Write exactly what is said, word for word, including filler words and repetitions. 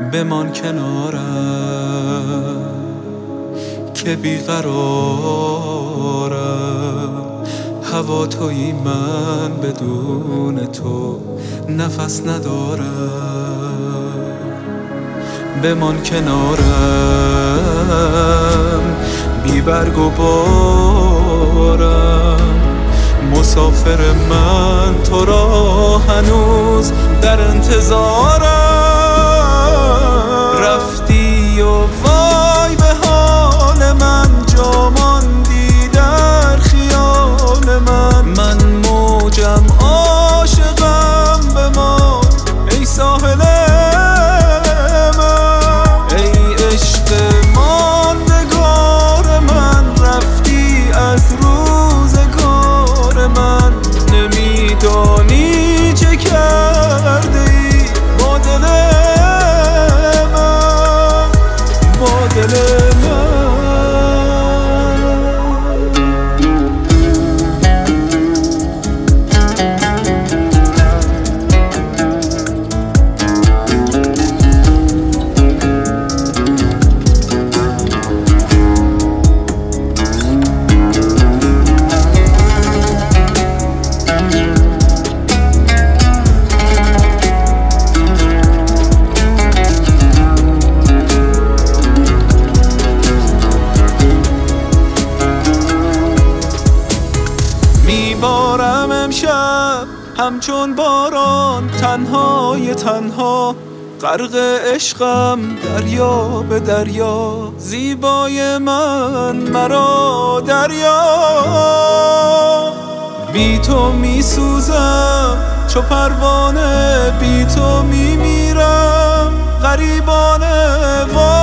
بمان کنارم که بیقرارم. هوا تویی من بدون تو نفس ندارم. بمان کنارم بی برگ و بارم. مسافر من تو را هنوز در انتظارم. رفتی و وای به حال من، جا ماندی در خیال من. من موجم عاشقم بمان ای ساحل من. ای عشق ماندگار من، رفتی از روزگار من. نمیدانی چه کرده ای با دل من، با دل من. میبارم امشب همچون باران، تنهای تنها غرق عشقم دریا به دریا. زیبای من مرا دریا، بی تو میسوزم چو پروانه، بی تو میمیرم غریبانه.